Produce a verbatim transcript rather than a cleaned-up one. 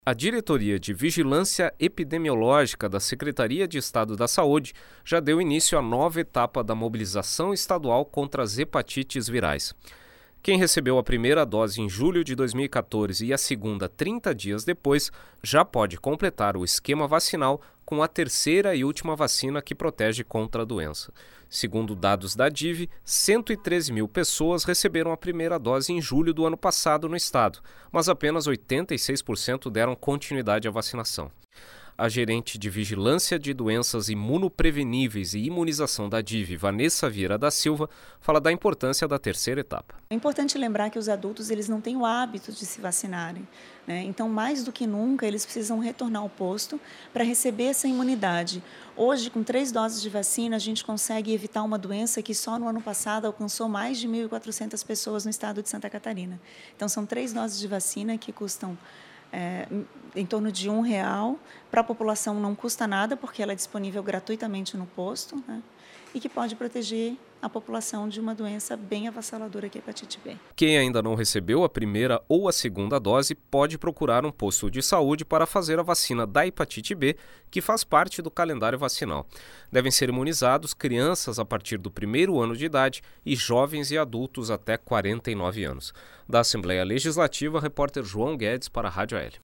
A Diretoria de Vigilância Epidemiológica da Secretaria de Estado da Saúde já deu início à nova etapa da mobilização estadual contra as hepatites virais. Quem recebeu a primeira dose em julho de dois mil e quatorze e a segunda trinta dias depois já pode completar o esquema vacinal com a terceira e última vacina que protege contra a doença. Segundo dados da D I V, cento e treze mil pessoas receberam a primeira dose em julho do ano passado no estado, mas apenas oitenta e seis por cento deram continuidade à vacinação. A gerente de Vigilância de Doenças Imunopreveníveis e Imunização da D I V, Vanessa Vieira da Silva, fala da importância da terceira etapa. É importante lembrar que os adultos eles não têm o hábito de se vacinarem, né? Então, mais do que nunca, eles precisam retornar ao posto para receber essa imunidade. Hoje, com três doses de vacina, a gente consegue evitar uma doença que só no ano passado alcançou mais de mil e quatrocentas pessoas no estado de Santa Catarina. Então, são três doses de vacina que custam É, em torno de um real. Para a população não custa nada, porque ela é disponível gratuitamente no posto, né? E que pode proteger a população de uma doença bem avassaladora que é a hepatite B. Quem ainda não recebeu a primeira ou a segunda dose pode procurar um posto de saúde para fazer a vacina da hepatite B, que faz parte do calendário vacinal. Devem ser imunizados crianças a partir do primeiro ano de idade e jovens e adultos até quarenta e nove anos. Da Assembleia Legislativa, repórter João Guedes para a Rádio A L.